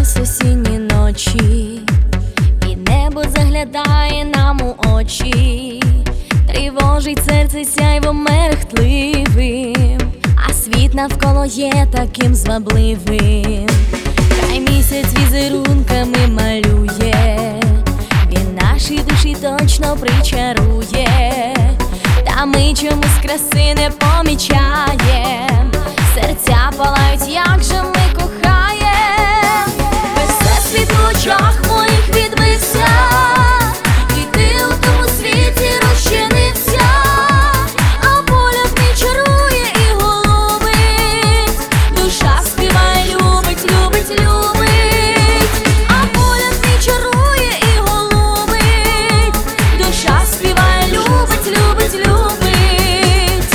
Ось осінні ночі, і небо заглядає нам у очі, тривожить серце сяйвом мерехтливим, а світ навколо є таким звабливим. Хай місяць візерунками малює, він наші душі точно причарує, та ми чомусь краси не помічаєм, серця палають, як же ми кохаєм. Всесвіт в очах моїх відбився, і ти у тому світі розчинився, а погляд мій чарує і голубить, душа співає, любить, любить, любить, а погляд мій чарує і голубить, душа співає, любить, любить, любить.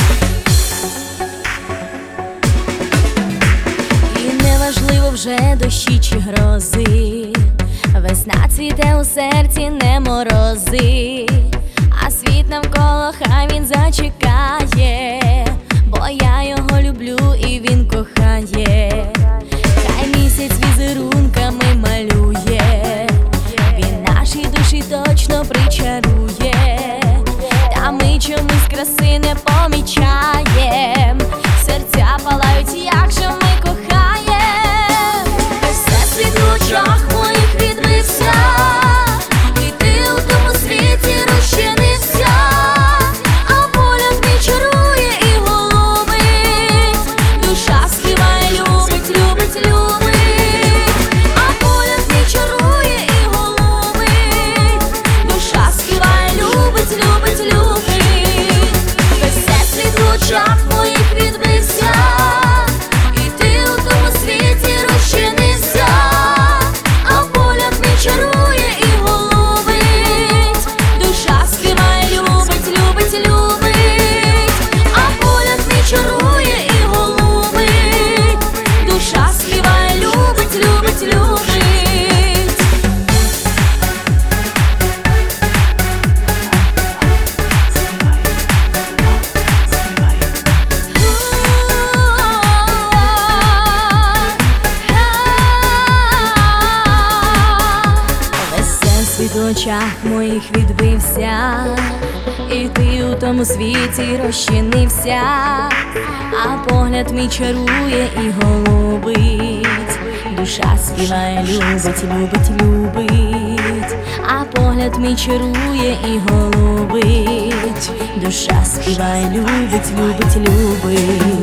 І неважливо вже дощі чи грози, весна цвіте у серці, не морози, а світ навколо хай він зачекає, бо я його люблю і він кохає. Хай місяць візерунками малює, він наші душі точно причарує, та ми чомусь краси не помічаєм, серця палають, як же ми кохаєм. Всесвіт в очах моїх відбився, і ти у тому світі розчинився, а погляд мій чарує і голубить, душа співає, любить, любить, любить, а погляд мій чарує і голубить, душа співає, любить, любить, любить. Всесвіт в очах моїх відбився, і ти у тому світі розчинився, а погляд мій чарує і голубить, душа співає, любить, любить, любить, а погляд мій чарує і голубить, душа співає, любить, любить, любить. Всесвіт в очах моїх відбився, і ти у тому світі розчинився, а погляд мій чарує і голубить, душа співає, любить, любить, любить, а погляд мій чарує і голубить, душа співає, любить, любить, любить.